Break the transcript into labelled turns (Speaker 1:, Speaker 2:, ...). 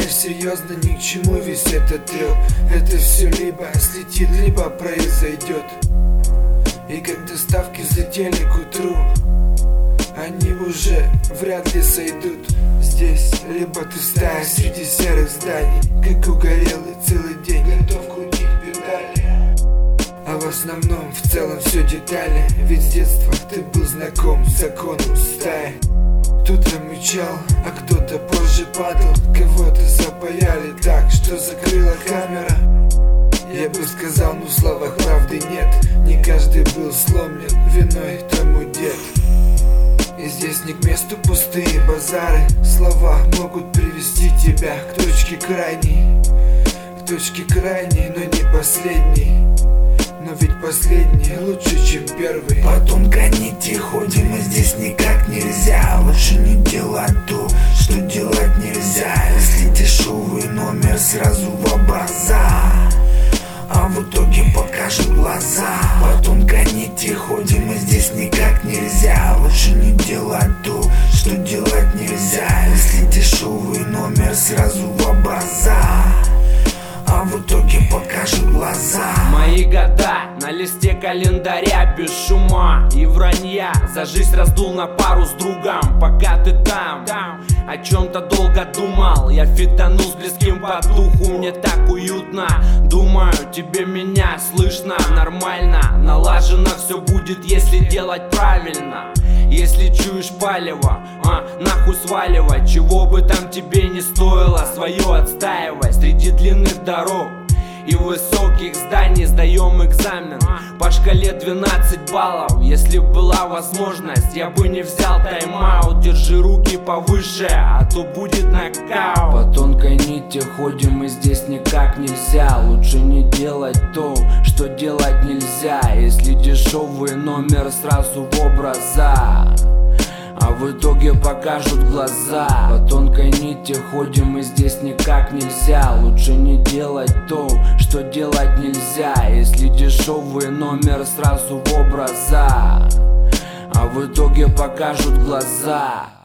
Speaker 1: Знаешь, серьезно, ни к чему весь этот трёп. Это все либо слетит, либо произойдет. И когда ставки взлетели к утру, они уже вряд ли сойдут. Здесь либо ты стая среди серых зданий, как угорелый целый день готов крутить педали. А в основном, в целом все детали. Ведь с детства ты был знаком с законом стаи. Кто-то мычал, а кто-то позже падал. Кого-то запаяли так, что закрыла камера. Я бы сказал, но в словах правды нет. Не каждый был сломлен, виной тому дед. И здесь не к месту пустые базары. Слова могут привести тебя к точке крайней. К точке крайней, но не последней. Но ведь последний лучше, чем первый.
Speaker 2: По тонкой нити ходим, и здесь никак нельзя. Лучше не делать то, что делать нельзя. Если дешевый номер, сразу в образа, а в итоге покажут глаза. По тонкой нити ходим, и здесь никак нельзя. Лучше не делать то, что делать нельзя. Если дешевый номер, сразу в образа, а в итоге покажут глаза.
Speaker 3: Мои года на листе календаря без шума и вранья. За жизнь раздул на пару с другом. Пока ты там о чем-то долго думал, я фитанул с близким по духу. Мне так уютно, думаю, тебе меня слышно нормально. Налажено все будет, если делать правильно. Если чуешь палево, нахуй сваливай. Чего бы там тебе не стоило, свое отстаивай. Среди длинных дорог и высоких зданий сдаем экзамен по шкале 12 баллов. Если была возможность, я бы не взял тайм-аут. Держи руки повыше, а то будет нокаут.
Speaker 4: По тонкой нити ходим, и здесь никак нельзя. Лучше не делать то, что делать нельзя. Если дешевый номер, сразу в образа, а в итоге покажут глаза. По тонкой нити ходим, и здесь никак нельзя. Лучше не делать то, что делать нельзя. Если дешевый номер, сразу в образа, а в итоге покажут глаза.